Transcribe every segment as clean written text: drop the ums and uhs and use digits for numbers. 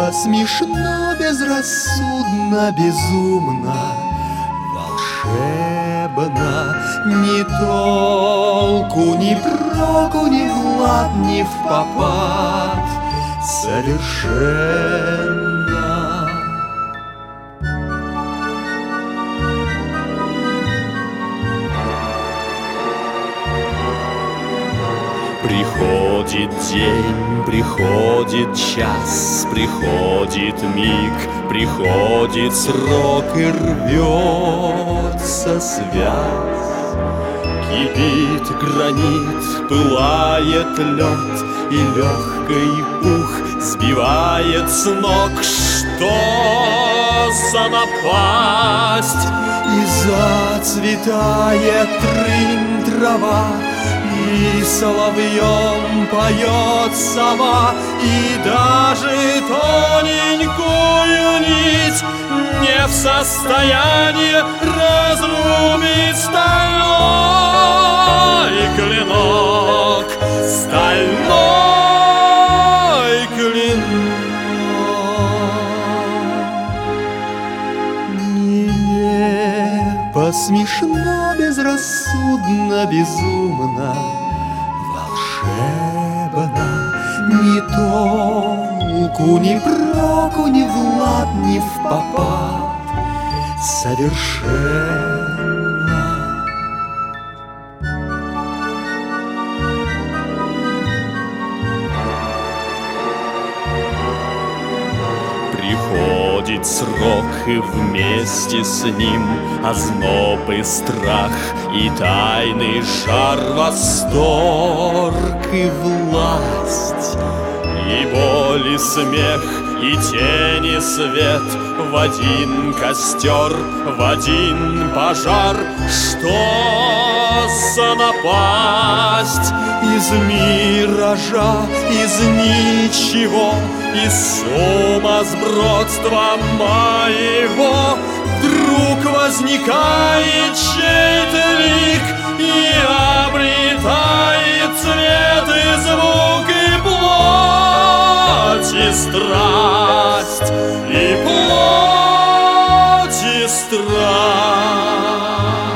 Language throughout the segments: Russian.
Смешно, безрассудно, безумно, волшебно. Ни толку, ни проку, ни влад, ни впопад. Совершенно. Приходит день, приходит час, приходит миг, приходит срок и рвется связь. Кипит гранит, пылает лед, и легкий пух сбивает с ног. Что за напасть? И зацветает трынь трава, и соловьем поет сова, и даже тоненькую нить не в состоянии разрубить стальной клинок, стальной клинок. Нелепо, смешно, безрассудно, безумно, волшебно. Ни толку, ни проку, ни влад, ни впопад. Совершенно. Приходит срок, и вместе с ним озноб и страх, и тайный жар, восторг и власть, и боль, и смех, и тень, и свет в один костер, в один пожар. Что за напасть? Из миража, из ничего, из сумасбродства моего вдруг возникает чей-то лик и обретает цвет и звук, и плоть, и страсть, и плоть, и страсть.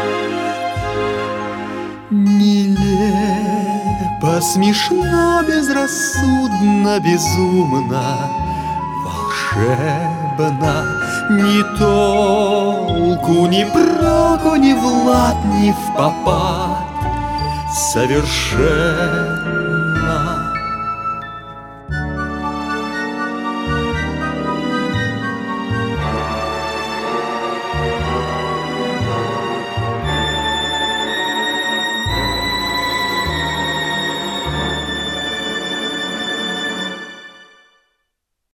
Нелепо, смешно, безрассудно, безумно, волшебно. Ни толку, ни проку, ни влад, ни впопад. Совершенно.